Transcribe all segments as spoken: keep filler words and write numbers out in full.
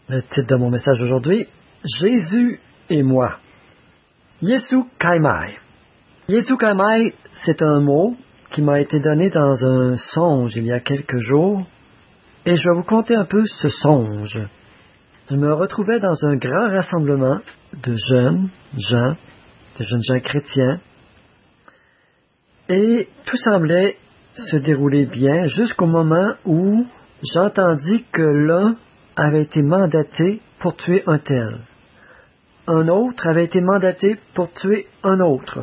Le titre de mon message aujourd'hui, Jésus et moi. Yesu kai mai. Yesu kai mai, c'est un mot qui m'a été donné dans un songe il y a quelques jours, et je vais vous conter un peu ce songe. Je me retrouvais dans un grand rassemblement de jeunes gens, de jeunes gens chrétiens, et tout semblait se dérouler bien jusqu'au moment où j'entendis que l'un avait été mandaté pour tuer un tel. Un autre avait été mandaté pour tuer un autre.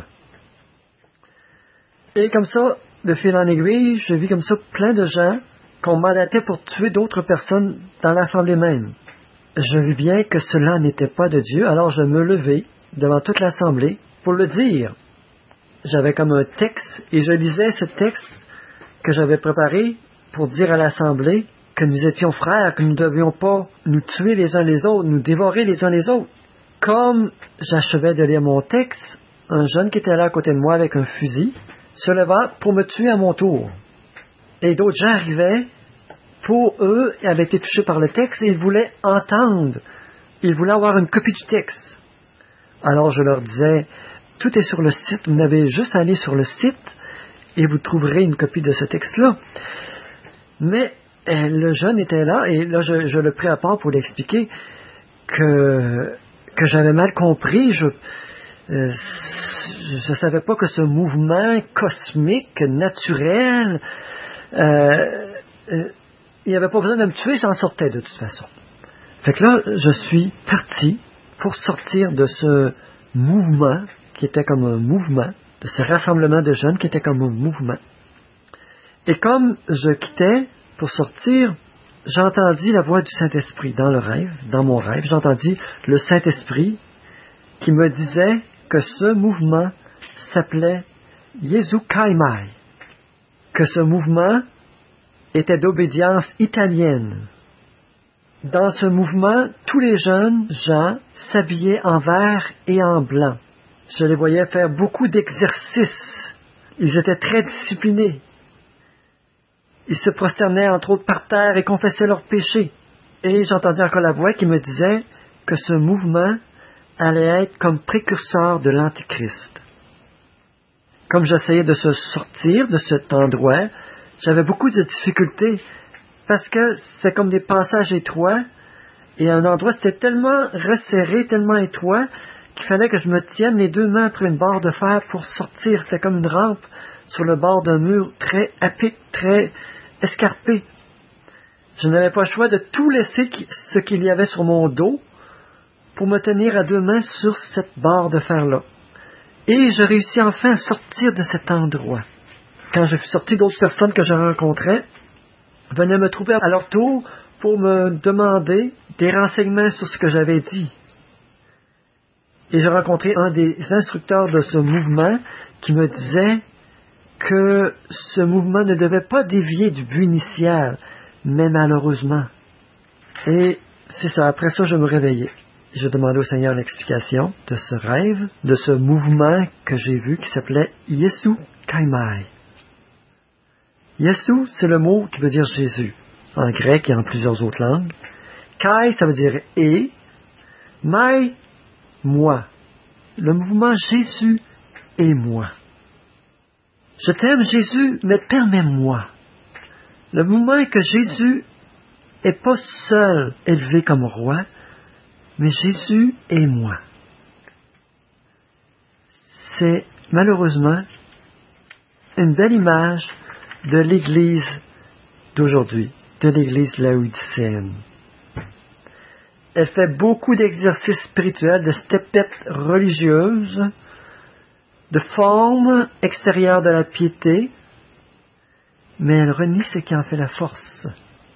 Et comme ça, de fil en aiguille, je vis comme ça plein de gens qu'on mandatait pour tuer d'autres personnes dans l'assemblée même. Je vis bien que cela n'était pas de Dieu, alors je me levai devant toute l'assemblée pour le dire. J'avais comme un texte et je lisais ce texte que j'avais préparé pour dire à l'assemblée que nous étions frères, que nous ne devions pas nous tuer les uns les autres, nous dévorer les uns les autres. Comme j'achevais de lire mon texte, un jeune qui était là à côté de moi avec un fusil se leva pour me tuer à mon tour. Et d'autres gens arrivaient, pour eux, ils avaient été touchés par le texte et ils voulaient entendre. Ils voulaient avoir une copie du texte. Alors je leur disais, tout est sur le site, vous n'avez juste à aller sur le site et vous trouverez une copie de ce texte-là. Mais euh, le jeune était là et là je, je le pris à part pour l'expliquer que, que j'avais mal compris. Je ne euh, savais pas que ce mouvement cosmique, naturel, euh, euh, il n'y avait pas besoin de me tuer, j'en sortais de toute façon. Fait que là, je suis parti pour sortir de ce mouvement qui était comme un mouvement, de ce rassemblement de jeunes qui était comme un mouvement. Et comme je quittais pour sortir, j'entendis la voix du Saint-Esprit dans le rêve, dans mon rêve, j'entendis le Saint-Esprit qui me disait que ce mouvement s'appelait Yesu kai mai, que ce mouvement était d'obédience italienne. Dans ce mouvement, tous les jeunes gens s'habillaient en vert et en blanc. Je les voyais faire beaucoup d'exercices. Ils étaient très disciplinés. Ils se prosternaient entre autres par terre et confessaient leurs péchés. Et j'entendais encore la voix qui me disait que ce mouvement allait être comme précurseur de l'Antichrist. Comme j'essayais de se sortir de cet endroit, j'avais beaucoup de difficultés parce que c'est comme des passages étroits et un endroit c'était tellement resserré, tellement étroit qu'il fallait que je me tienne les deux mains après une barre de fer pour sortir. C'était comme une rampe sur le bord d'un mur très à pic, très escarpé. Je n'avais pas le choix de tout laisser ce qu'il y avait sur mon dos pour me tenir à deux mains sur cette barre de fer-là. Et je réussis enfin à sortir de cet endroit. Quand je suis sorti, d'autres personnes que je rencontrais venaient me trouver à leur tour pour me demander des renseignements sur ce que j'avais dit. Et j'ai rencontré un des instructeurs de ce mouvement qui me disait que ce mouvement ne devait pas dévier du but initial, mais malheureusement. Et c'est ça, après ça, je me réveillais. Je demandais au Seigneur l'explication de ce rêve, de ce mouvement que j'ai vu qui s'appelait Yesu kai mai. Yesu, c'est le mot qui veut dire Jésus, en grec et en plusieurs autres langues. Kai, ça veut dire et. Mai, moi. Le mouvement Jésus et moi. Je t'aime, Jésus, mais permets-moi. Le mouvement est que Jésus n'est pas seul élevé comme roi, mais Jésus et moi. C'est malheureusement une belle image de l'Église d'aujourd'hui, de l'Église laodicéenne. Elle fait beaucoup d'exercices spirituels, de stepettes religieuses, de formes extérieures de la piété, mais elle renie ce qui en fait la force.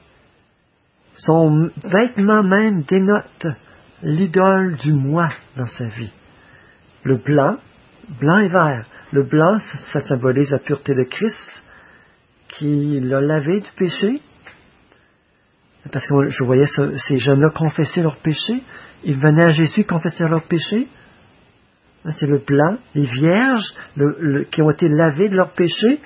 Son vêtement même dénote l'idole du moi dans sa vie. Le blanc, blanc et vert. Le blanc, ça symbolise la pureté de Christ, qui l'a lavé du péché. Parce que je voyais ce, ces jeunes-là confesser leurs péchés. Ils venaient à Jésus confesser leurs péchés. C'est le blanc, les vierges le, le, qui ont été lavées de leurs péchés.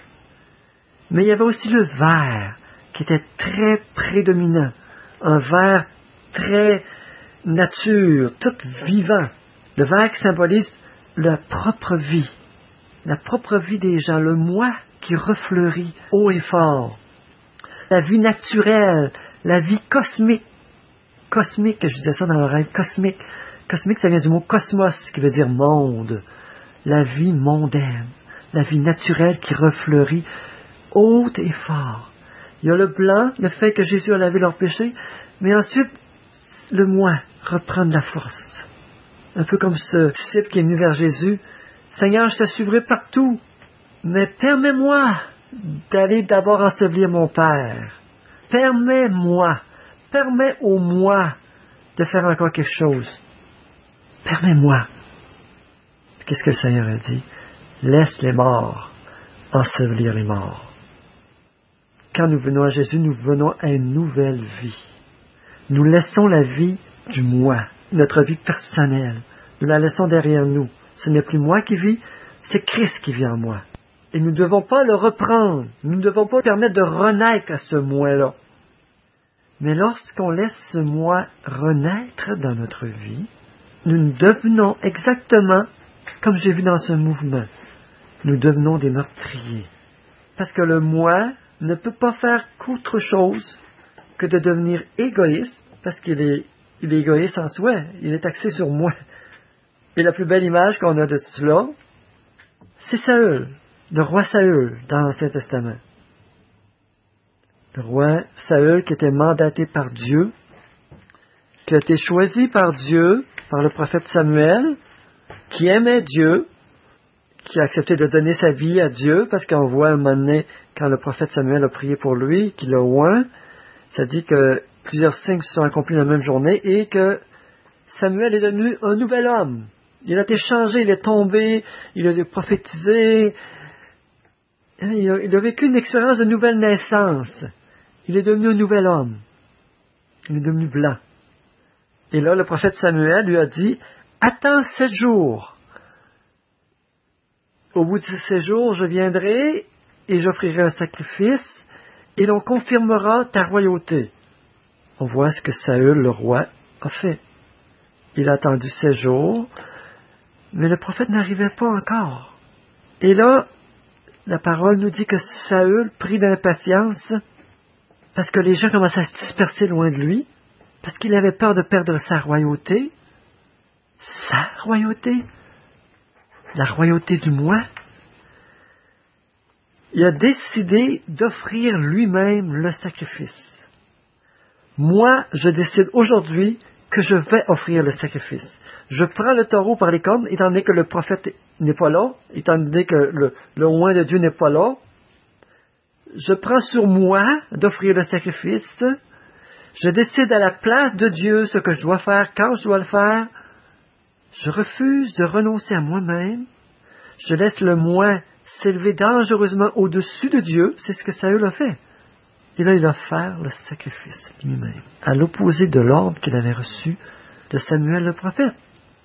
Mais il y avait aussi le vert, qui était très prédominant. Un vert très nature, tout vivant. Le ver qui symbolise la propre vie, la propre vie des gens, le moi qui refleurit haut et fort. La vie naturelle, la vie cosmique. Cosmique, je disais ça dans le rêve, cosmique. Cosmique, ça vient du mot cosmos, qui veut dire monde. La vie mondaine, la vie naturelle qui refleurit haute et fort. Il y a le blanc, le fait que Jésus a lavé leurs péchés, mais ensuite, le moi reprend de la force. Un peu comme ce disciple qui est venu vers Jésus. Seigneur, je te suivrai partout, mais permets-moi d'aller d'abord ensevelir mon Père. Permets-moi, permets au moi de faire encore quelque chose. Permets-moi. Qu'est-ce que le Seigneur a dit? Laisse les morts ensevelir les morts. Quand nous venons à Jésus, nous venons à une nouvelle vie. Nous laissons la vie du moi, notre vie personnelle. Nous la laissons derrière nous. Ce n'est plus moi qui vis, c'est Christ qui vit en moi. Et nous ne devons pas le reprendre. Nous ne devons pas permettre de renaître à ce moi-là. Mais lorsqu'on laisse ce moi renaître dans notre vie, nous devenons exactement comme j'ai vu dans ce mouvement. Nous devenons des meurtriers. Parce que le moi ne peut pas faire qu'autre chose que de devenir égoïste, parce qu'il est, il est égoïste en soi, il est axé sur moi. Et la plus belle image qu'on a de cela, c'est Saül, le roi Saül dans l'Ancien Testament. Le roi Saül qui était mandaté par Dieu, qui a été choisi par Dieu, par le prophète Samuel, qui aimait Dieu, qui a accepté de donner sa vie à Dieu, parce qu'on voit un moment donné, quand le prophète Samuel a prié pour lui, qu'il l'a oint, ça dit que plusieurs signes se sont accomplis la même journée, et que Samuel est devenu un nouvel homme. Il a été changé, il est tombé, il a prophétisé, il a, il a vécu une expérience de nouvelle naissance. Il est devenu un nouvel homme. Il est devenu blanc. Et là, le prophète Samuel lui a dit, « Attends sept jours. Au bout de ces sept jours, je viendrai et j'offrirai un sacrifice et l'on confirmera ta royauté. » On voit ce que Saül, le roi, a fait. Il a attendu sept jours, mais le prophète n'arrivait pas encore. Et là, la parole nous dit que Saül prit d'impatience parce que les gens commençaient à se disperser loin de lui, parce qu'il avait peur de perdre sa royauté. Sa royauté? La royauté du moi? Il a décidé d'offrir lui-même le sacrifice. Moi, je décide aujourd'hui que je vais offrir le sacrifice. Je prends le taureau par les cornes, étant donné que le prophète n'est pas là, étant donné que le, le oint de Dieu n'est pas là. Je prends sur moi d'offrir le sacrifice. Je décide à la place de Dieu ce que je dois faire, quand je dois le faire. Je refuse de renoncer à moi-même. Je laisse le moi s'élever dangereusement au-dessus de Dieu. C'est ce que Saül a fait. Et là, il a fait le sacrifice lui-même, à l'opposé de l'ordre qu'il avait reçu de Samuel le prophète.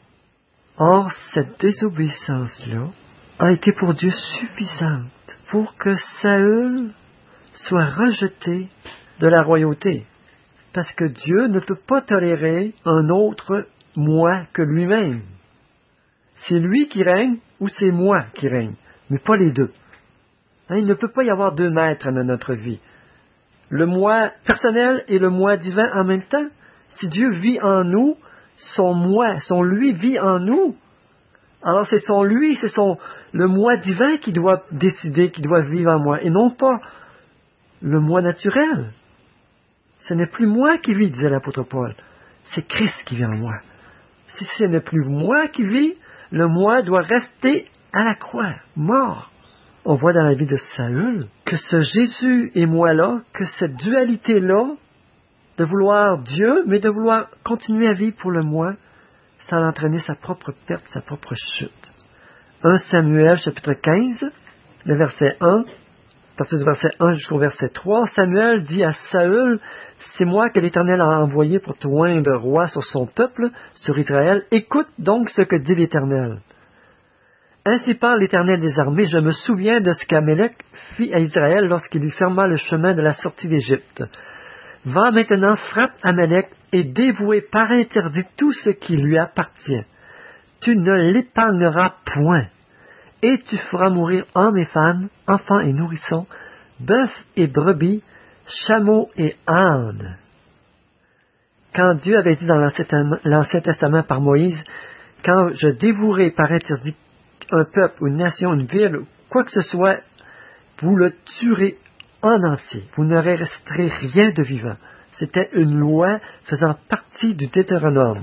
Or, cette désobéissance-là a été pour Dieu suffisante pour que Saül soit rejeté de la royauté. Parce que Dieu ne peut pas tolérer un autre moi que lui-même. C'est lui qui règne ou c'est moi qui règne, mais pas les deux. Hein, il ne peut pas y avoir deux maîtres dans notre vie. Le moi personnel et le moi divin en même temps. Si Dieu vit en nous, son moi, son lui vit en nous. Alors c'est son lui, c'est son le moi divin qui doit décider, qui doit vivre en moi, et non pas le moi naturel. Ce n'est plus moi qui vis, disait l'apôtre Paul. C'est Christ qui vit en moi. Si ce n'est plus moi qui vis, le moi doit rester à la croix, mort. On voit dans la vie de Saül que ce Jésus et moi-là, que cette dualité-là, de vouloir Dieu, mais de vouloir continuer à vivre pour le moi, ça a entraîné sa propre perte, sa propre chute. premier Samuel, chapitre quinze, le verset un, à partir du verset un jusqu'au verset trois, Samuel dit à Saül, « C'est moi que l'Éternel a envoyé pour te oindre roi sur son peuple, sur Israël. Écoute donc ce que dit l'Éternel. Ainsi parle l'Éternel des armées, je me souviens de ce qu'Amélec fit à Israël lorsqu'il lui ferma le chemin de la sortie d'Égypte. Va maintenant, frappe Amélec et dévouer par interdit tout ce qui lui appartient. Tu ne l'épargneras point, et tu feras mourir hommes et femmes, enfants et nourrissons, bœufs et brebis, chameaux et ânes. Quand Dieu avait dit dans l'Ancien Testament par Moïse, quand je dévouerai par interdit un peuple, une nation, une ville, quoi que ce soit, vous le tuerez en entier. Vous ne resterez rien de vivant. C'était une loi faisant partie du Deutéronome.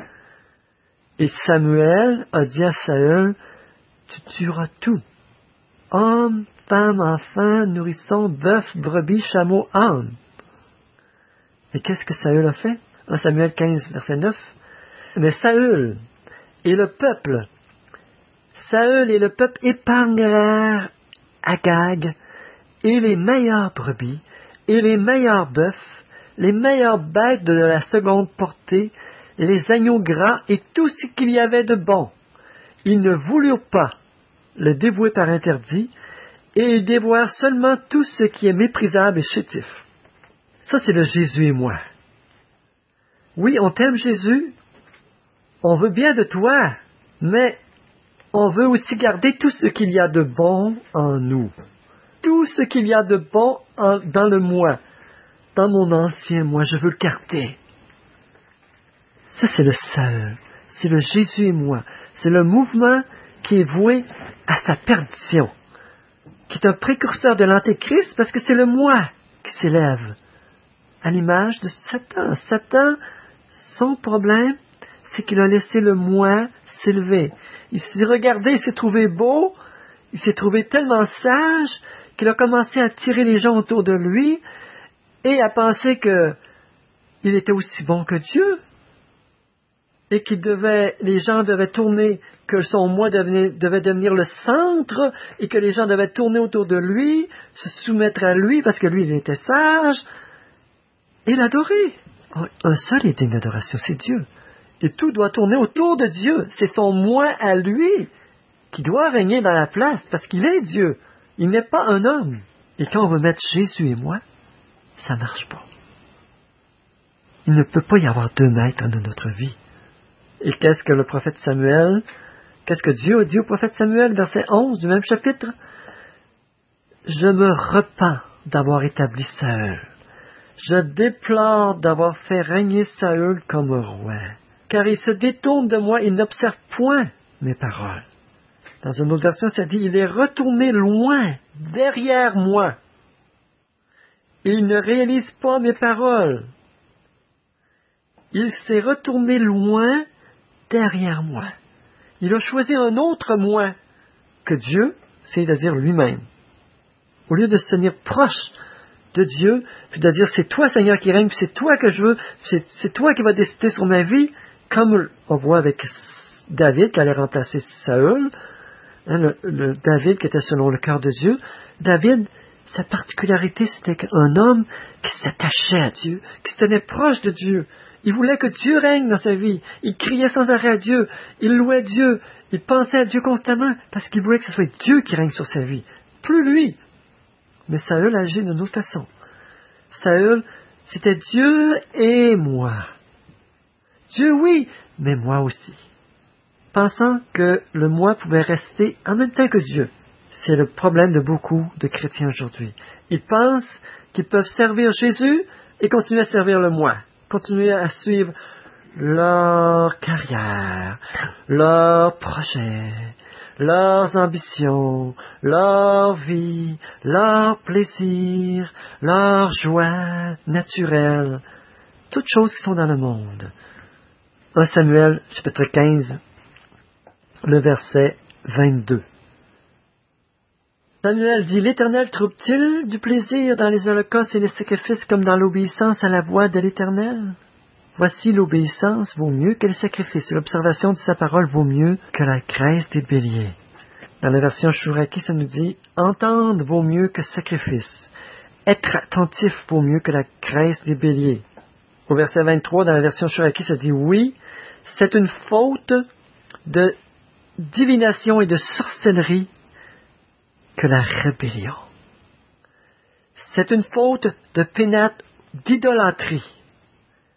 Et Samuel a dit à Saül, tu tueras tout. Hommes, femmes, enfants, nourrissons, bœufs, brebis, chameaux, ânes. Et qu'est-ce que Saül a fait? En Samuel quinze, verset neuf. Mais Saül et le peuple, Saül et le peuple épargnèrent Agag et les meilleures brebis et les meilleurs bœufs, les meilleures bêtes de la seconde portée, les agneaux gras et tout ce qu'il y avait de bon. Ils ne voulurent pas le dévouer par interdit, et ils dévouèrent seulement tout ce qui est méprisable et chétif. Ça, c'est le Jésus et moi. Oui, on t'aime Jésus, on veut bien de toi, mais on veut aussi garder tout ce qu'il y a de bon en nous. Tout ce qu'il y a de bon en, dans le moi, dans mon ancien moi, je veux le garder. Ça, c'est le Saül. C'est le Jésus et moi. C'est le mouvement qui est voué à sa perdition, qui est un précurseur de l'Antéchrist, parce que c'est le moi qui s'élève à l'image de Satan. Satan, son problème, c'est qu'il a laissé le moi s'élever. Il s'est regardé, il s'est trouvé beau, il s'est trouvé tellement sage qu'il a commencé à tirer les gens autour de lui et à penser que il était aussi bon que Dieu. Et qu'il devait, les gens devaient tourner, que son moi devait, devait devenir le centre, et que les gens devaient tourner autour de lui, se soumettre à lui, parce que lui, il était sage, et l'adorer. Un seul est digne d'adoration, c'est Dieu. Et tout doit tourner autour de Dieu. C'est son moi à lui qui doit régner dans la place, parce qu'il est Dieu. Il n'est pas un homme. Et quand on veut mettre Jésus et moi, ça ne marche pas. Il ne peut pas y avoir deux maîtres dans notre vie. Et qu'est-ce que le prophète Samuel, qu'est-ce que Dieu a dit au prophète Samuel, verset onze du même chapitre? Je me repens d'avoir établi Saül. Je déplore d'avoir fait régner Saül comme roi. Car il se détourne de moi, il n'observe point mes paroles. Dans une autre version, ça dit, il est retourné loin, derrière moi. Il ne réalise pas mes paroles. Il s'est retourné loin derrière moi. Il a choisi un autre moi que Dieu, c'est-à-dire lui-même. Au lieu de se tenir proche de Dieu, puis de dire c'est toi Seigneur qui règne, puis c'est toi que je veux, c'est, c'est toi qui vas décider sur ma vie, comme on voit avec David qui allait remplacer Saül, hein, le, le David qui était selon le cœur de Dieu. David, sa particularité, c'était un homme qui s'attachait à Dieu, qui se tenait proche de Dieu. Il voulait que Dieu règne dans sa vie. Il criait sans arrêt à Dieu. Il louait Dieu. Il pensait à Dieu constamment parce qu'il voulait que ce soit Dieu qui règne sur sa vie. Plus lui. Mais Saül agit d'une autre façon. Saül, c'était Dieu et moi. Dieu, oui, mais moi aussi. Pensant que le moi pouvait rester en même temps que Dieu. C'est le problème de beaucoup de chrétiens aujourd'hui. Ils pensent qu'ils peuvent servir Jésus et continuer à servir le moi. Continuer à suivre leur carrière, leurs projets, leurs ambitions, leur vie, leurs plaisirs, leurs joies naturelles, toutes choses qui sont dans le monde. un Samuel, chapitre quinze, le verset vingt-deux. Samuel dit, l'Éternel trouve-t-il du plaisir dans les holocaustes et les sacrifices comme dans l'obéissance à la voix de l'Éternel? Voici l'obéissance vaut mieux que le sacrifice. L'observation de sa parole vaut mieux que la graisse des béliers. Dans la version Chouraki, ça nous dit, entendre vaut mieux que sacrifice. Être attentif vaut mieux que la graisse des béliers. Au verset vingt-trois, dans la version Chouraki, ça dit, oui, c'est une faute de divination et de sorcellerie que la rébellion. C'est une faute de pénate, d'idolâtrie,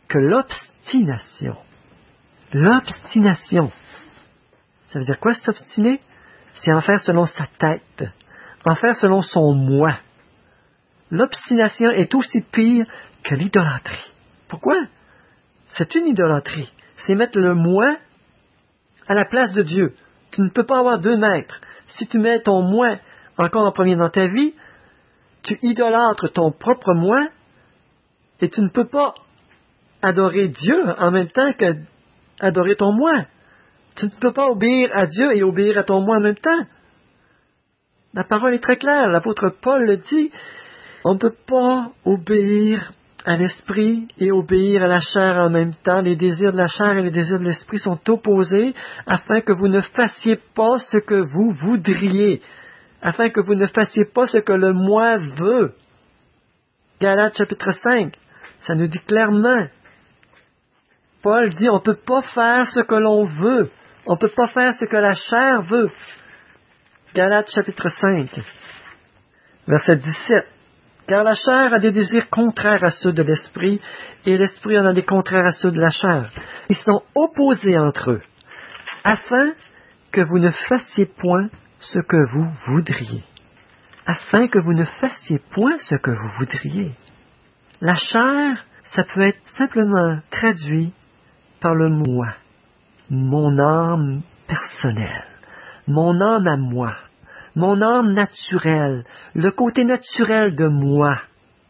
que l'obstination. L'obstination. Ça veut dire quoi, s'obstiner? C'est en faire selon sa tête, en faire selon son moi. L'obstination est aussi pire que l'idolâtrie. Pourquoi? C'est une idolâtrie. C'est mettre le moi à la place de Dieu. Tu ne peux pas avoir deux maîtres. Si tu mets ton moi encore en premier dans ta vie, tu idolâtres ton propre moi et tu ne peux pas adorer Dieu en même temps que adorer ton moi. Tu ne peux pas obéir à Dieu et obéir à ton moi en même temps. La parole est très claire. L'apôtre Paul le dit. On ne peut pas obéir à l'esprit et obéir à la chair en même temps. Les désirs de la chair et les désirs de l'esprit sont opposés afin que vous ne fassiez pas ce que vous voudriez. Afin que vous ne fassiez pas ce que le moi veut. Galates chapitre cinq, ça nous dit clairement. Paul dit, on ne peut pas faire ce que l'on veut. On ne peut pas faire ce que la chair veut. Galates chapitre cinq, verset dix-sept. Car la chair a des désirs contraires à ceux de l'esprit, et l'esprit en a des contraires à ceux de la chair. Ils sont opposés entre eux, afin que vous ne fassiez point ce que vous voudriez. Afin que vous ne fassiez point ce que vous voudriez. La chair, ça peut être simplement traduit par le moi, mon âme personnelle, mon âme à moi. Mon âme naturelle, le côté naturel de moi.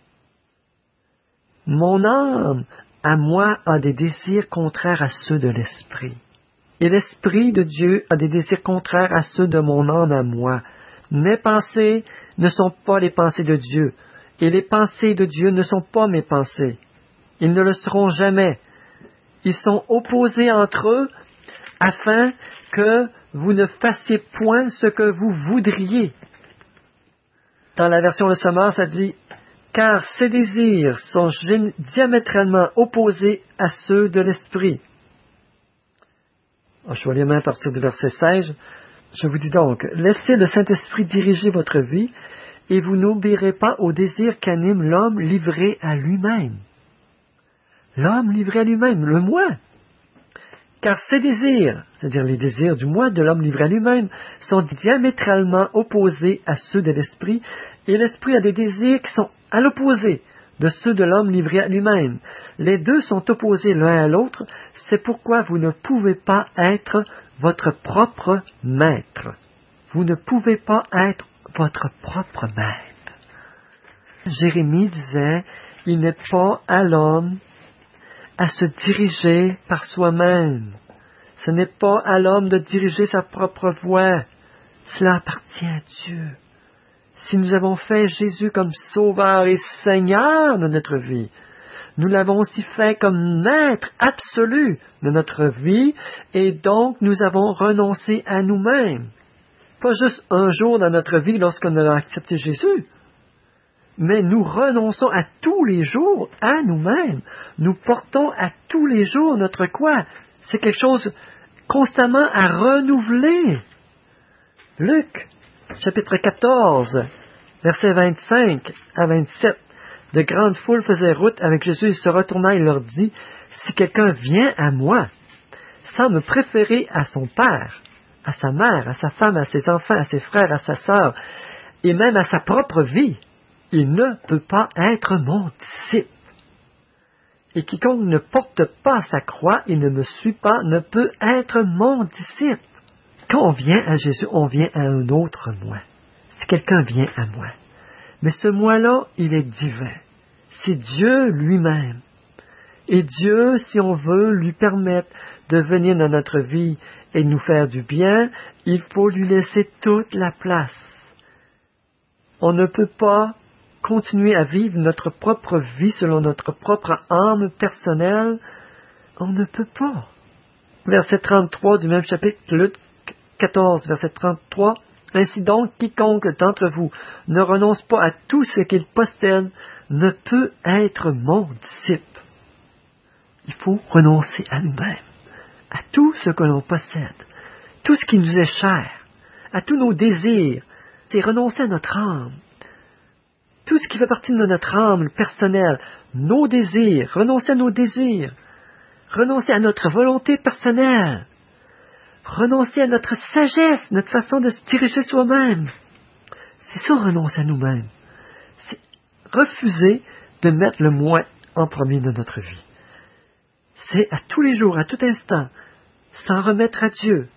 Mon âme, à moi, a des désirs contraires à ceux de l'esprit. Et l'esprit de Dieu a des désirs contraires à ceux de mon âme à moi. Mes pensées ne sont pas les pensées de Dieu, et les pensées de Dieu ne sont pas mes pensées. Ils ne le seront jamais. Ils sont opposés entre eux afin que vous ne fassiez point ce que vous voudriez. Dans la version Le Sommeur, ça dit « Car ces désirs sont gé- diamétralement opposés à ceux de l'esprit. » Je vais lire même à partir du verset seize. Je vous dis donc, « Laissez le Saint-Esprit diriger votre vie, et vous n'obéirez pas aux désirs qu'anime l'homme livré à lui-même. » L'homme livré à lui-même, le moi. Car ces désirs, c'est-à-dire les désirs du moi de l'homme livré à lui-même, sont diamétralement opposés à ceux de l'esprit, et l'esprit a des désirs qui sont à l'opposé de ceux de l'homme livré à lui-même. Les deux sont opposés l'un à l'autre, c'est pourquoi vous ne pouvez pas être votre propre maître. Vous ne pouvez pas être votre propre maître. Jérémie disait, il n'est pas à l'homme à se diriger par soi-même. Ce n'est pas à l'homme de diriger sa propre voie. Cela appartient à Dieu. Si nous avons fait Jésus comme Sauveur et Seigneur de notre vie, nous l'avons aussi fait comme Maître absolu de notre vie, et donc nous avons renoncé à nous-mêmes. Pas juste un jour dans notre vie lorsqu'on a accepté Jésus, mais nous renonçons à tous les jours à nous-mêmes. Nous portons à tous les jours notre quoi? C'est quelque chose constamment à renouveler. Luc, chapitre quatorze, versets vingt-cinq à vingt-sept. De grandes foules faisaient route avec Jésus. Il se retourna et leur dit, « Si quelqu'un vient à moi, sans me préférer à son père, à sa mère, à sa femme, à ses enfants, à ses frères, à sa sœur, et même à sa propre vie, il ne peut pas être mon disciple. Et quiconque ne porte pas sa croix et ne me suit pas ne peut être mon disciple. » Quand on vient à Jésus, on vient à un autre moi. Si quelqu'un vient à moi. Mais ce moi-là, il est divin. C'est Dieu lui-même. Et Dieu, si on veut lui permettre de venir dans notre vie et nous faire du bien, il faut lui laisser toute la place. On ne peut pas continuer à vivre notre propre vie selon notre propre âme personnelle. On ne peut pas. Verset trente-trois du même chapitre, Luc quatorze, verset trente-trois. Ainsi donc, quiconque d'entre vous ne renonce pas à tout ce qu'il possède ne peut être mon disciple. Il faut renoncer à nous-mêmes, à tout ce que l'on possède, tout ce qui nous est cher, à tous nos désirs. C'est renoncer à notre âme. tout ce qui fait partie de notre âme personnelle, nos désirs, renoncer à nos désirs, renoncer à notre volonté personnelle, renoncer à notre sagesse, notre façon de se diriger soi-même. C'est ça, renoncer à nous-mêmes. C'est refuser de mettre le moi en premier de notre vie. C'est à tous les jours, à tout instant, s'en remettre à Dieu,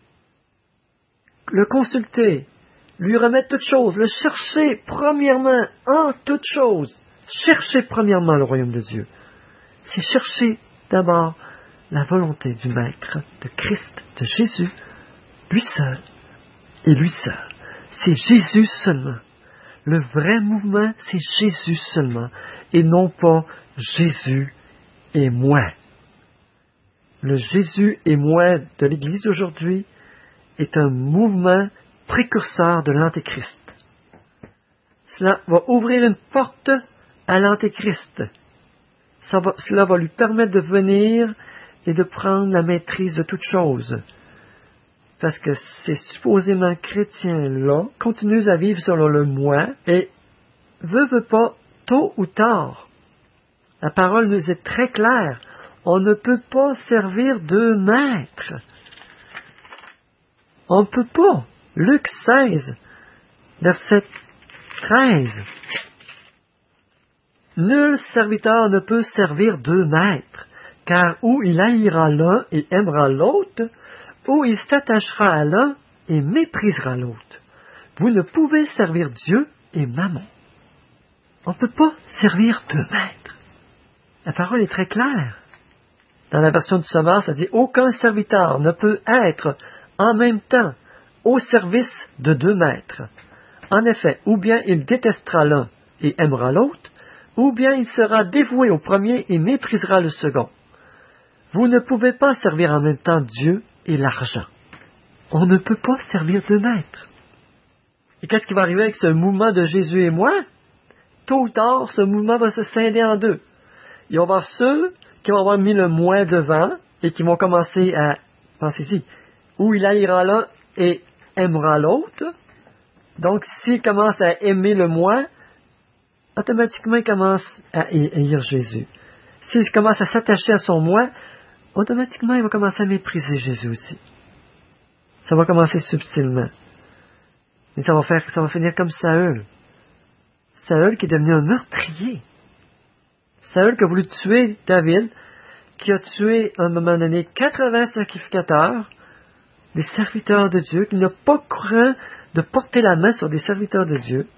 le consulter, lui remettre toutes choses, le chercher premièrement en toutes choses. Chercher premièrement le royaume de Dieu. C'est chercher d'abord la volonté du Maître, de Christ, de Jésus, lui seul et lui seul. C'est Jésus seulement. Le vrai mouvement, c'est Jésus seulement, et non pas Jésus et moi. Le Jésus et moi de l'Église aujourd'hui est un mouvement précurseur de l'Antéchrist. Cela va ouvrir une porte à l'Antéchrist. Ça va, cela va lui permettre de venir et de prendre la maîtrise de toutes choses. Parce que ces supposément chrétiens-là continuent à vivre selon le moi et veut, veut pas, tôt ou tard. La parole nous est très claire. On ne peut pas servir deux maîtres. On ne peut pas. Luc seize, verset treize. Nul serviteur ne peut servir deux maîtres, car ou il haïra l'un et aimera l'autre, ou il s'attachera à l'un et méprisera l'autre. Vous ne pouvez servir Dieu et Mammon. On ne peut pas servir deux maîtres. La parole est très claire. Dans la version du Sommeur, ça dit « Aucun serviteur ne peut être en même temps au service de deux maîtres. En effet, ou bien il détestera l'un et aimera l'autre, ou bien il sera dévoué au premier et méprisera le second. Vous ne pouvez pas servir en même temps Dieu et l'argent. » On ne peut pas servir deux maîtres. Et qu'est-ce qui va arriver avec ce mouvement de Jésus et moi? Tôt ou tard, ce mouvement va se scinder en deux. Il va y avoir ceux qui vont avoir mis le moi devant et qui vont commencer à, pensez-y, où il haïra l'un et aimera l'autre. Donc, s'il commence à aimer le moi, automatiquement, il commence à haïr Jésus. S'il commence à s'attacher à son moi, automatiquement, il va commencer à mépriser Jésus aussi. Ça va commencer subtilement. Mais ça va faire, ça va finir comme Saül. Saül qui est devenu un meurtrier. Saül qui a voulu tuer David, qui a tué à un moment donné quatre-vingts sacrificateurs, des serviteurs de Dieu, qui n'a pas craint de porter la main sur des serviteurs de Dieu.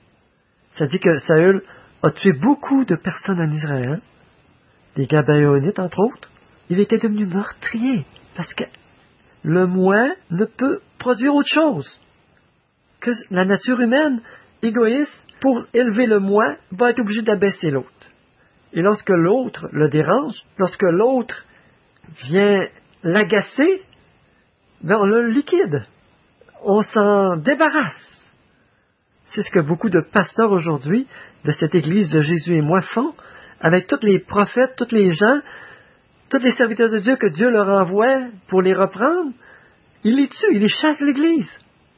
Ça dit que Saül a tué beaucoup de personnes en Israël, des Gabaonites entre autres. Il était devenu meurtrier, parce que le moi ne peut produire autre chose que la nature humaine, égoïste, pour élever le moi, va être obligé d'abaisser l'autre. Et lorsque l'autre le dérange, lorsque l'autre vient l'agacer, ben on le liquide. On s'en débarrasse. C'est ce que beaucoup de pasteurs aujourd'hui, de cette église de Jésus et moi, font, avec tous les prophètes, tous les gens, tous les serviteurs de Dieu que Dieu leur envoie pour les reprendre. Ils les tuent, ils les chassent de l'église.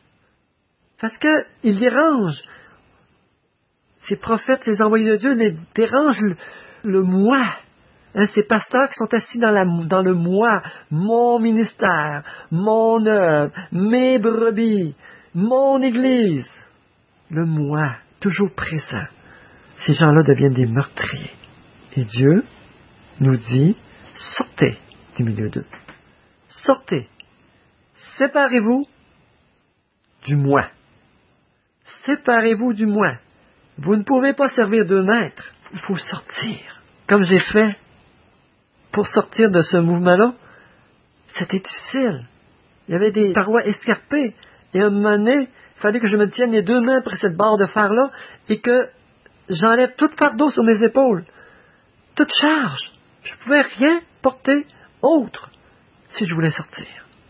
Parce qu'ils dérangent. Ces prophètes, ces envoyés de Dieu, les dérangent le, le moi. Hein, ces pasteurs qui sont assis dans, la, dans le moi, mon ministère, mon œuvre, mes brebis, mon église. Le moi, toujours présent. Ces gens-là deviennent des meurtriers. Et Dieu nous dit, sortez du milieu d'eux. Sortez. Séparez-vous du moi. Séparez-vous du moi. Vous ne pouvez pas servir deux maîtres. Il faut sortir. Comme j'ai fait pour sortir de ce mouvement-là, c'était difficile. Il y avait des parois escarpées. Et à un moment donné, il fallait que je me tienne les deux mains après cette barre de fer-là et que j'enlève toute fardeau sur mes épaules. Toute charge. Je ne pouvais rien porter autre si je voulais sortir.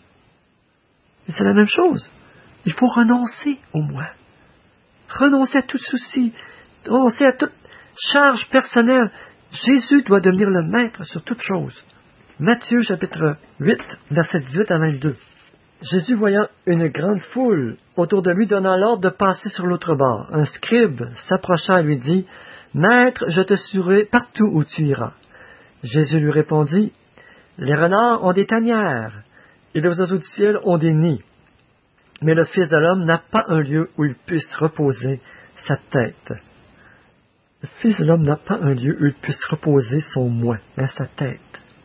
Mais c'est la même chose. Il faut renoncer au moi. Renoncer à tout souci. Renoncer à toute charge personnelle. Jésus doit devenir le maître sur toute chose. Matthieu chapitre huit, verset dix-huit à vingt-deux. Jésus, voyant une grande foule autour de lui, donna l'ordre de passer sur l'autre bord. Un scribe s'approcha et lui dit, « Maître, je te suivrai partout où tu iras. » Jésus lui répondit, « Les renards ont des tanières, et les oiseaux du ciel ont des nids. Mais le Fils de l'homme n'a pas un lieu où il puisse reposer sa tête. » Le Fils de l'homme n'a pas un lieu où il puisse reposer son moi, hein, sa tête.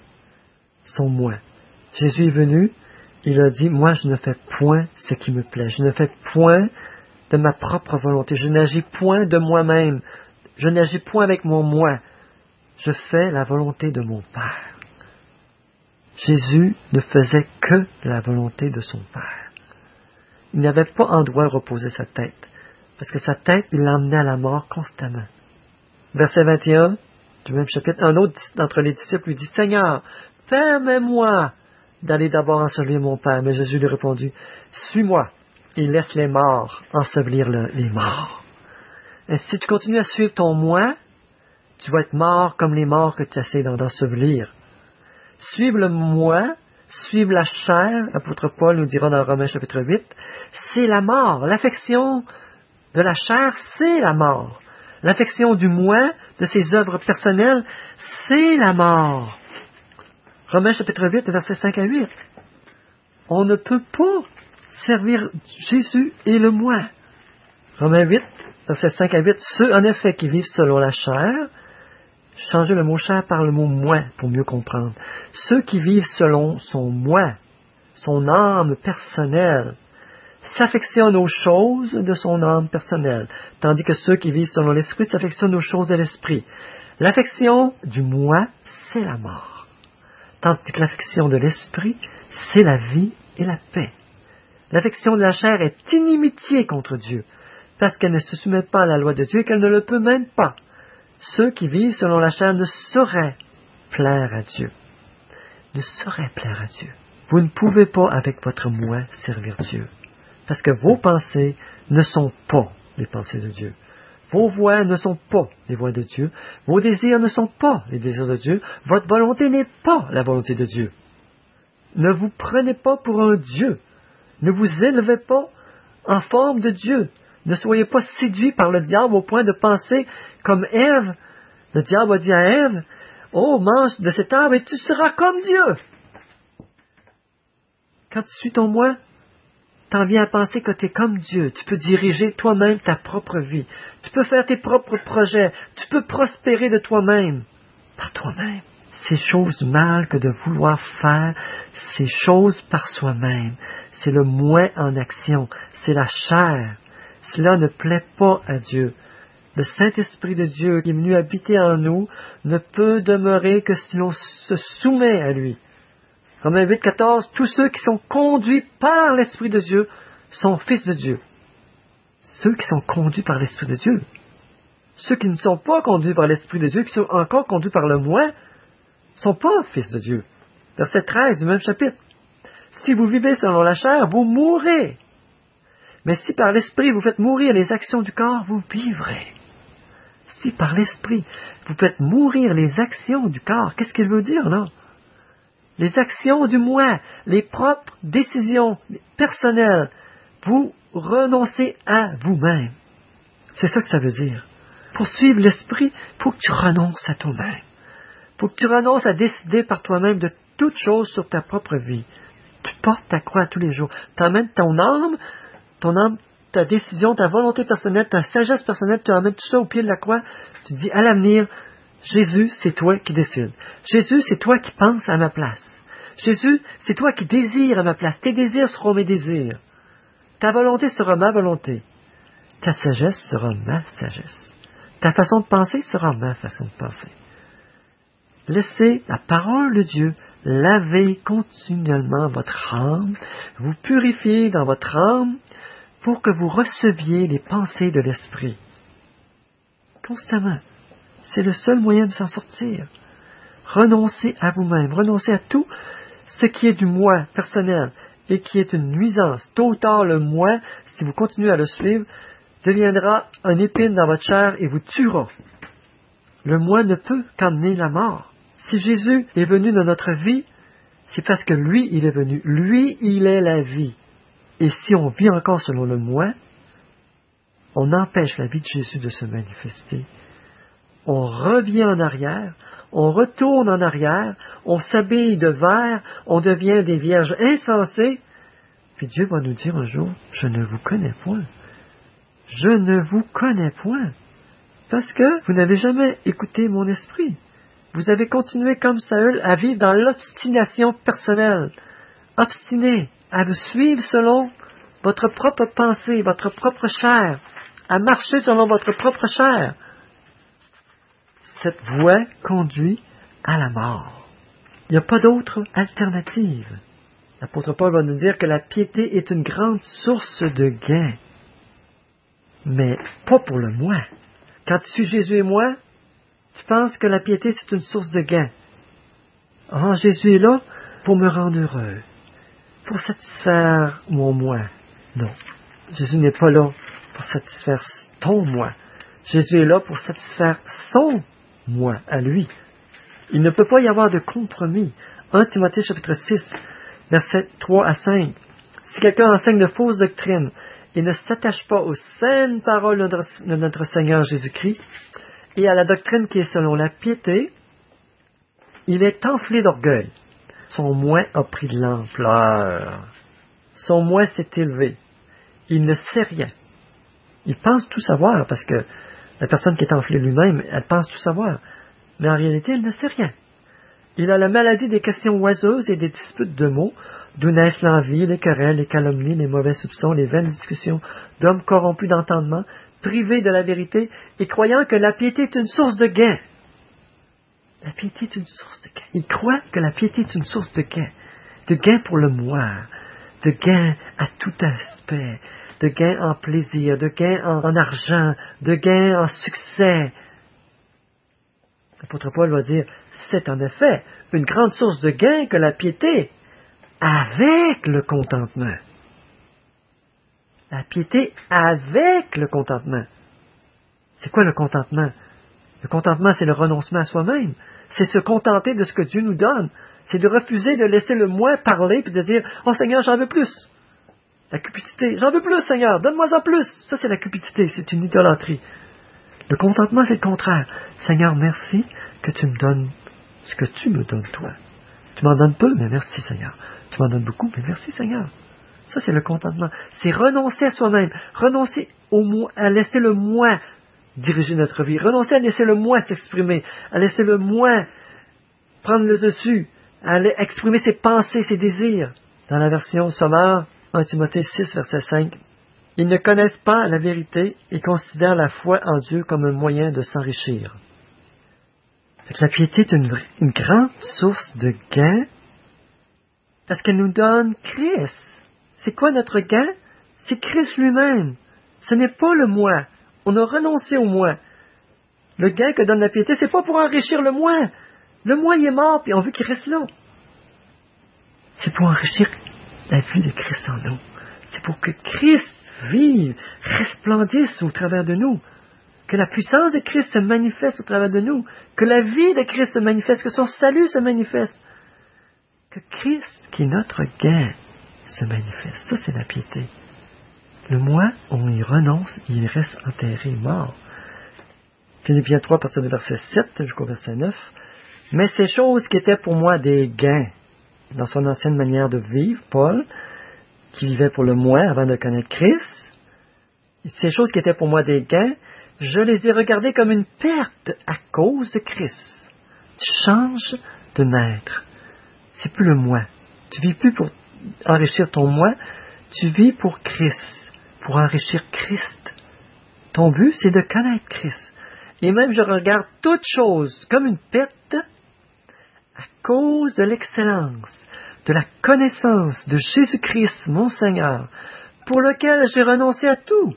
Son moi. Jésus est venu, il a dit, « Moi, je ne fais point ce qui me plaît. Je ne fais point de ma propre volonté. Je n'agis point de moi-même. Je n'agis point avec mon moi. Je fais la volonté de mon Père. » Jésus ne faisait que la volonté de son Père. Il n'avait pas endroit à reposer sa tête, parce que sa tête, il l'emmenait à la mort constamment. Verset vingt et un, du même chapitre, un autre d'entre les disciples lui dit, « Seigneur, permets-moi d'aller d'abord ensevelir mon Père. » Mais Jésus lui répondit, « Suis-moi et laisse les morts ensevelir le, les morts. » Et si tu continues à suivre ton moi, tu vas être mort comme les morts que tu essaies d'ensevelir. Suivre le moi, suivre la chair, l'apôtre Paul nous dira dans Romains chapitre huit, c'est la mort. L'affection de la chair, c'est la mort. L'affection du moi, de ses œuvres personnelles, c'est la mort. Romains chapitre huit, versets cinq à huit. On ne peut pas servir Jésus et le moi. Romains huit, versets cinq à huit. Ceux, en effet, qui vivent selon la chair, changez le mot chair par le mot moi pour mieux comprendre. Ceux qui vivent selon son moi, son âme personnelle, s'affectionnent aux choses de son âme personnelle, tandis que ceux qui vivent selon l'esprit s'affectionnent aux choses de l'esprit. L'affection du moi, c'est la mort, tandis que l'affection de l'esprit, c'est la vie et la paix. L'affection de la chair est inimitié contre Dieu, parce qu'elle ne se soumet pas à la loi de Dieu et qu'elle ne le peut même pas. Ceux qui vivent selon la chair ne sauraient plaire à Dieu. Ne sauraient plaire à Dieu. Vous ne pouvez pas, avec votre moi, servir Dieu. Parce que vos pensées ne sont pas les pensées de Dieu. Vos voies ne sont pas les voies de Dieu. Vos désirs ne sont pas les désirs de Dieu. Votre volonté n'est pas la volonté de Dieu. Ne vous prenez pas pour un Dieu. Ne vous élevez pas en forme de Dieu. Ne soyez pas séduits par le diable au point de penser comme Ève. Le diable a dit à Ève, « Oh, mange de cet arbre et tu seras comme Dieu. » Quand tu suis ton moi, t'en viens à penser que tu es comme Dieu. Tu peux diriger toi-même ta propre vie. Tu peux faire tes propres projets. Tu peux prospérer de toi-même. Par toi-même. C'est chose mal que de vouloir faire ces choses par soi-même. C'est le moi en action. C'est la chair. Cela ne plaît pas à Dieu. Le Saint-Esprit de Dieu qui est venu habiter en nous ne peut demeurer que si l'on se soumet à lui. Romains huit, quatorze, tous ceux qui sont conduits par l'Esprit de Dieu sont fils de Dieu. Ceux qui sont conduits par l'Esprit de Dieu. Ceux qui ne sont pas conduits par l'Esprit de Dieu, qui sont encore conduits par le moi, ne sont pas fils de Dieu. Verset treize du même chapitre. Si vous vivez selon la chair, vous mourrez. Mais si par l'Esprit vous faites mourir les actions du corps, vous vivrez. Si par l'Esprit vous faites mourir les actions du corps, qu'est-ce qu'il veut dire là? Les actions du moi, les propres décisions personnelles, vous renoncez à vous-même. C'est ça que ça veut dire. Pour suivre l'Esprit, il faut que tu renonces à toi-même. Il faut que tu renonces à décider par toi-même de toutes choses sur ta propre vie. Tu portes ta croix tous les jours. Tu emmènes ton âme, ton âme, ta décision, ta volonté personnelle, ta sagesse personnelle, tu emmènes tout ça au pied de la croix. Tu dis à l'avenir, Jésus, c'est toi qui décides. Jésus, c'est toi qui penses à ma place. Jésus, c'est toi qui désires à ma place. Tes désirs seront mes désirs. Ta volonté sera ma volonté. Ta sagesse sera ma sagesse. Ta façon de penser sera ma façon de penser. Laissez la parole de Dieu laver continuellement votre âme, vous purifier dans votre âme pour que vous receviez les pensées de l'Esprit. Constamment. C'est le seul moyen de s'en sortir. Renoncez à vous-même. Renoncez à tout ce qui est du moi personnel et qui est une nuisance. Tôt ou tard, le moi, si vous continuez à le suivre, deviendra un épine dans votre chair et vous tuera. Le moi ne peut qu'emmener la mort. Si Jésus est venu dans notre vie, c'est parce que lui, il est venu. Lui, il est la vie. Et si on vit encore selon le moi, on empêche la vie de Jésus de se manifester. On revient en arrière, on retourne en arrière, on s'habille de vert, on devient des vierges insensées. Puis Dieu va nous dire un jour, je ne vous connais point. Je ne vous connais point. Parce que vous n'avez jamais écouté mon esprit. Vous avez continué comme Saül à vivre dans l'obstination personnelle. Obstiné à vous suivre selon votre propre pensée, votre propre chair. À marcher selon votre propre chair. Cette voie conduit à la mort. Il n'y a pas d'autre alternative. L'apôtre Paul va nous dire que la piété est une grande source de gain. Mais pas pour le moi. Quand tu suis Jésus et moi, tu penses que la piété c'est une source de gain. Ah, Jésus est là pour me rendre heureux, pour satisfaire mon moi. Non, Jésus n'est pas là pour satisfaire ton moi. Jésus est là pour satisfaire son moi, à lui. Il ne peut pas y avoir de compromis. premier Timothée chapitre six, versets trois à cinq. Si quelqu'un enseigne de fausses doctrines et ne s'attache pas aux saines paroles de notre, de notre Seigneur Jésus-Christ et à la doctrine qui est selon la piété, il est enflé d'orgueil. Son moi a pris de l'ampleur. Son moi s'est élevé. Il ne sait rien. Il pense tout savoir parce que la personne qui est enflée lui-même, elle pense tout savoir. Mais en réalité, elle ne sait rien. Il a la maladie des questions oiseuses et des disputes de mots, d'où naissent l'envie, les querelles, les calomnies, les mauvais soupçons, les vaines discussions d'hommes corrompus d'entendement, privés de la vérité et croyant que la piété est une source de gain. La piété est une source de gain. Il croit que la piété est une source de gain. De gain pour le moi, de gain à tout aspect, de gain en plaisir, de gain en, en argent, de gain en succès. L'apôtre Paul va dire, c'est en effet une grande source de gain que la piété avec le contentement. La piété avec le contentement. C'est quoi le contentement? Le contentement, c'est le renoncement à soi-même. C'est se contenter de ce que Dieu nous donne. C'est de refuser de laisser le moi parler et de dire, oh Seigneur, j'en veux plus. La cupidité, j'en veux plus Seigneur, donne-moi en plus. Ça, c'est la cupidité, c'est une idolâtrie. Le contentement, c'est le contraire. Seigneur, merci que tu me donnes ce que tu me donnes, toi. Tu m'en donnes peu, mais merci, Seigneur. Tu m'en donnes beaucoup, mais merci, Seigneur. Ça, c'est le contentement. C'est renoncer à soi-même. Renoncer au moi, à laisser le moi diriger notre vie. Renoncer à laisser le moi s'exprimer. À laisser le moi prendre le dessus. À exprimer ses pensées, ses désirs. Dans la version sommaire, premier Timothée six, verset cinq, ils ne connaissent pas la vérité et considèrent la foi en Dieu comme un moyen de s'enrichir. La piété est une, une grande source de gain parce qu'elle nous donne Christ. C'est quoi notre gain? C'est Christ lui-même. Ce n'est pas le moi. On a renoncé au moi. Le gain que donne la piété, c'est pas pour enrichir le moi. Le moi, il est mort, puis on veut qu'il reste là. C'est pour enrichir la vie de Christ en nous. C'est pour que Christ vive, resplendisse au travers de nous. Que la puissance de Christ se manifeste au travers de nous. Que la vie de Christ se manifeste. Que son salut se manifeste. Que Christ, qui est notre gain, se manifeste. Ça, c'est la piété. Le moi, on y renonce, il reste enterré, mort. Philippiens trois, à partir du verset sept jusqu'au verset neuf. Mais ces choses qui étaient pour moi des gains, dans son ancienne manière de vivre, Paul, qui vivait pour le moi avant de connaître Christ, ces choses qui étaient pour moi des gains, je les ai regardées comme une perte à cause de Christ. Tu changes de maître. C'est plus le moi. Tu vis plus pour enrichir ton moi, tu vis pour Christ, pour enrichir Christ. Ton but, c'est de connaître Christ. Et même je regarde toute chose comme une perte à cause de l'excellence, de la connaissance de Jésus-Christ, mon Seigneur, pour lequel j'ai renoncé à tout.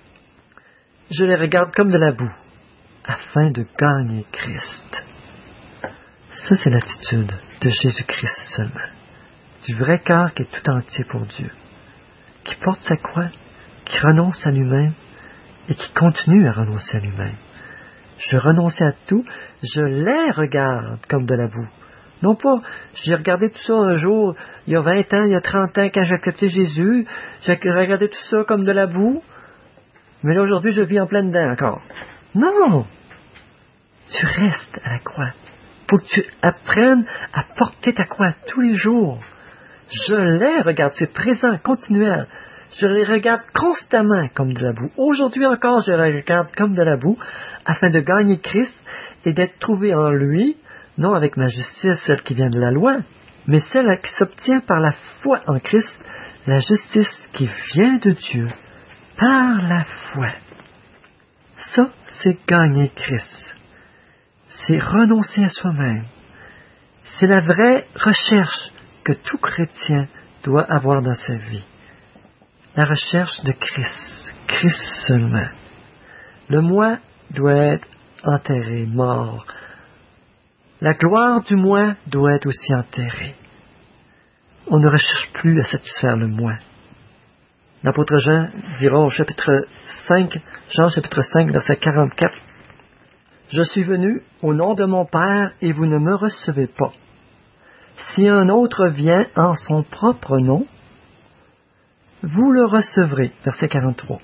Je les regarde comme de la boue, afin de gagner Christ. Ça, c'est l'attitude de Jésus-Christ seulement. Du vrai cœur qui est tout entier pour Dieu, qui porte sa croix, qui renonce à lui-même et qui continue à renoncer à lui-même. Je renonce à tout, je les regarde comme de la boue, Non pas, j'ai regardé tout ça un jour, il y a vingt ans, il y a trente ans, quand j'ai accepté Jésus, j'ai regardé tout ça comme de la boue, mais là aujourd'hui je vis en plein dedans encore. Non! Tu restes à la croix. Pour que tu apprennes à porter ta croix tous les jours. Je les regarde, c'est présent, continuel. Je les regarde constamment comme de la boue. Aujourd'hui encore, je les regarde comme de la boue, afin de gagner Christ et d'être trouvé en lui, non avec ma justice, celle qui vient de la loi, mais celle qui s'obtient par la foi en Christ, la justice qui vient de Dieu, par la foi. Ça, c'est gagner Christ. C'est renoncer à soi-même. C'est la vraie recherche que tout chrétien doit avoir dans sa vie. La recherche de Christ. Christ seulement. Le moi doit être enterré, mort. La gloire du moi doit être aussi enterrée. On ne recherche plus à satisfaire le moi. L'apôtre Jean dira au chapitre cinq, Jean chapitre cinq, verset quarante-quatre, « Je suis venu au nom de mon Père et vous ne me recevez pas. Si un autre vient en son propre nom, vous le recevrez. » Verset quarante-trois.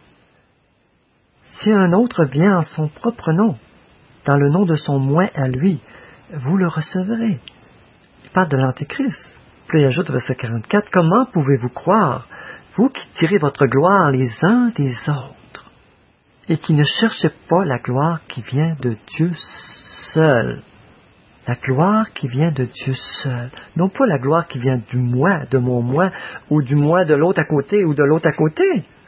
Si un autre vient en son propre nom, dans le nom de son moi à lui, vous le recevrez. Il parle de l'Antéchrist. Puis il ajoute verset quarante-quatre, « Comment pouvez-vous croire, vous qui tirez votre gloire les uns des autres, et qui ne cherchez pas la gloire qui vient de Dieu seul. » La gloire qui vient de Dieu seul. Non pas la gloire qui vient du moi, de mon moi, ou du moi de l'autre à côté, ou de l'autre à côté.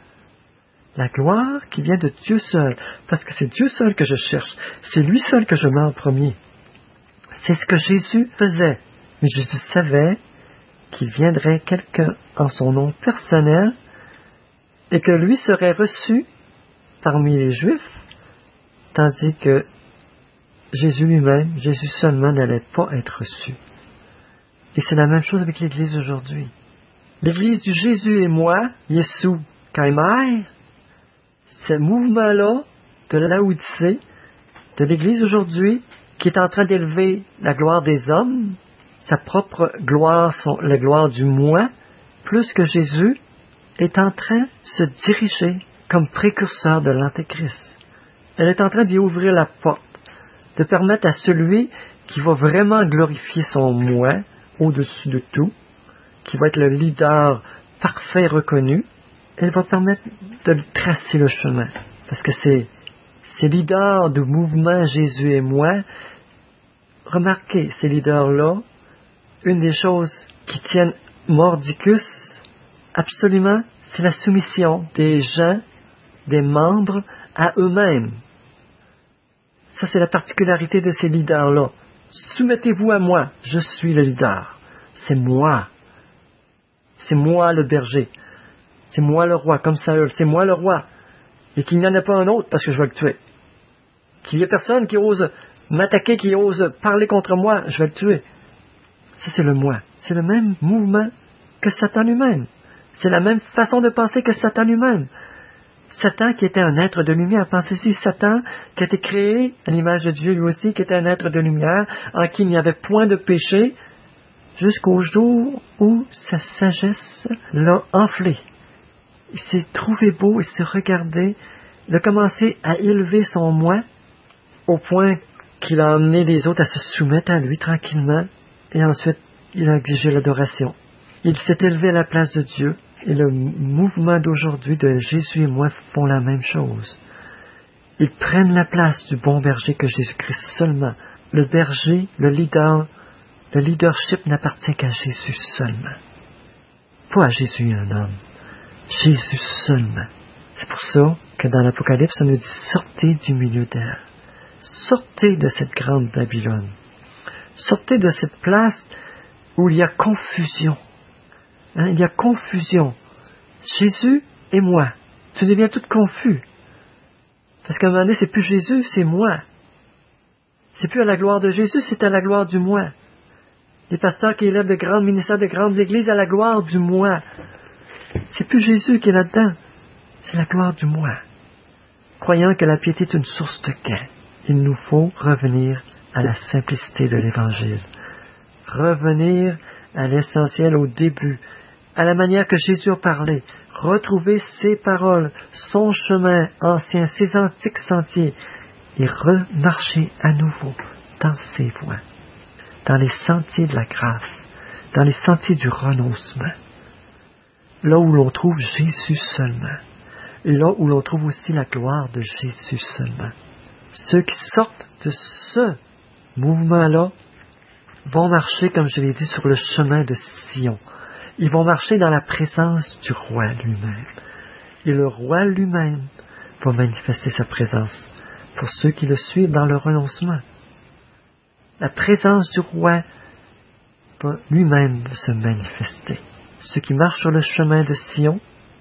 La gloire qui vient de Dieu seul. Parce que c'est Dieu seul que je cherche. C'est lui seul que je mets en premier. C'est ce que Jésus faisait. Mais Jésus savait qu'il viendrait quelqu'un en son nom personnel et que lui serait reçu parmi les Juifs, tandis que Jésus lui-même, Jésus seulement n'allait pas être reçu. Et c'est la même chose avec l'Église aujourd'hui. L'Église du Jésus et moi, Yeshua Kaimai, ce mouvement-là de la Laodicée, de l'Église aujourd'hui, qui est en train d'élever la gloire des hommes, sa propre gloire, son, la gloire du moi, plus que Jésus, est en train de se diriger comme précurseur de l'Antéchrist. Elle est en train d'y ouvrir la porte, de permettre à celui qui va vraiment glorifier son moi au-dessus de tout, qui va être le leader parfait reconnu, elle va permettre de lui tracer le chemin. Parce que ces, ces leaders du mouvement Jésus et moi, remarquez, ces leaders-là, une des choses qui tiennent mordicus, absolument, c'est la soumission des gens, des membres, à eux-mêmes. Ça, c'est la particularité de ces leaders-là. Soumettez-vous à moi, je suis le leader. C'est moi. C'est moi le berger. C'est moi le roi, comme Saül. C'est moi le roi. Et qu'il n'y en a pas un autre parce que je vais le tuer. Qu'il n'y ait personne qui ose m'attaquer, qui ose parler contre moi, je vais le tuer. Ça, c'est le moi. C'est le même mouvement que Satan lui-même. C'est la même façon de penser que Satan lui-même. Satan, qui était un être de lumière, pensez-y, Satan, qui a été créé à l'image de Dieu lui aussi, qui était un être de lumière, en qui il n'y avait point de péché, jusqu'au jour où sa sagesse l'a enflé. Il s'est trouvé beau, il s'est regardé, il a commencé à élever son moi, au point qu'il a amené les autres à se soumettre à lui tranquillement, et ensuite il a exigé l'adoration. Il s'est élevé à la place de Dieu, et le mouvement d'aujourd'hui de Jésus et moi font la même chose. Ils prennent la place du bon berger que Jésus-Christ seulement. Le berger, le leader, le leadership n'appartient qu'à Jésus seulement. Pas à Jésus et un homme. Jésus seulement. C'est pour ça que dans l'Apocalypse, ça nous dit « Sortez du milieu d'elle. Sortez de cette grande Babylone. Sortez de cette place où il y a confusion. » Hein, il y a confusion. Jésus et moi. Tu deviens tout confus. Parce qu'à un moment donné, c'est plus Jésus, c'est moi. C'est plus à la gloire de Jésus, c'est à la gloire du moi. Les pasteurs qui élèvent de grands ministères, de grandes églises, à la gloire du moi. C'est plus Jésus qui est là-dedans. C'est la gloire du moi. Croyant que la piété est une source de gain, il nous faut revenir à la simplicité de l'Évangile. revenir à l'essentiel, au début, à la manière que Jésus a parlé, retrouver ses paroles, son chemin ancien, ses antiques sentiers, et remarcher à nouveau dans ses voies, dans les sentiers de la grâce, dans les sentiers du renoncement, là où l'on trouve Jésus seulement, et là où l'on trouve aussi la gloire de Jésus seulement. Ceux qui sortent de ce mouvement-là vont marcher, comme je l'ai dit, sur le chemin de Sion. Ils vont marcher dans la présence du roi lui-même. Et le roi lui-même va manifester sa présence pour ceux qui le suivent dans le renoncement. La présence du roi va lui-même se manifester. Ceux qui marchent sur le chemin de Sion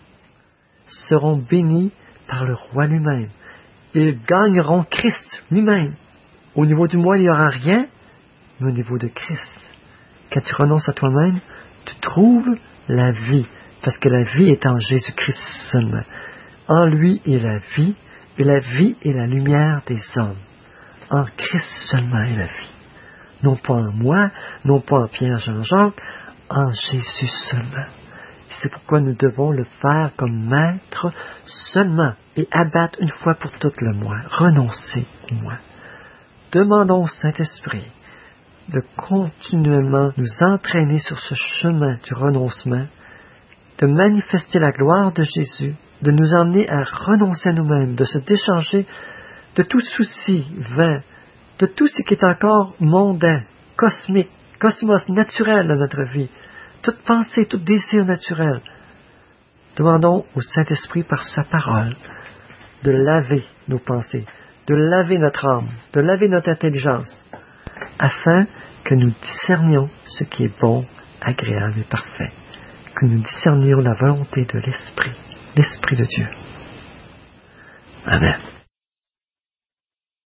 seront bénis par le roi lui-même. Ils gagneront Christ lui-même. Au niveau du moi, il n'y aura rien, mais au niveau de Christ. Quand tu renonces à toi-même, tu trouves la vie, parce que la vie est en Jésus-Christ seulement. En lui est la vie, et la vie est la lumière des hommes. En Christ seulement est la vie. Non pas en moi, non pas en Pierre, Jean-Jacques, en Jésus seulement. Et c'est pourquoi nous devons le faire comme maître seulement, et abattre une fois pour toutes le moi, renoncer au moi. Demandons au Saint-Esprit de continuellement nous entraîner sur ce chemin du renoncement, de manifester la gloire de Jésus, de nous emmener à renoncer à nous-mêmes, de se décharger de tout souci vain, de tout ce qui est encore mondain, cosmique, cosmos, naturel dans notre vie, toute pensée, tout désir naturel. Demandons au Saint-Esprit par sa parole de laver nos pensées, de laver notre âme, de laver notre intelligence, afin que nous discernions ce qui est bon, agréable et parfait, que nous discernions la volonté de l'Esprit, l'Esprit de Dieu. Amen.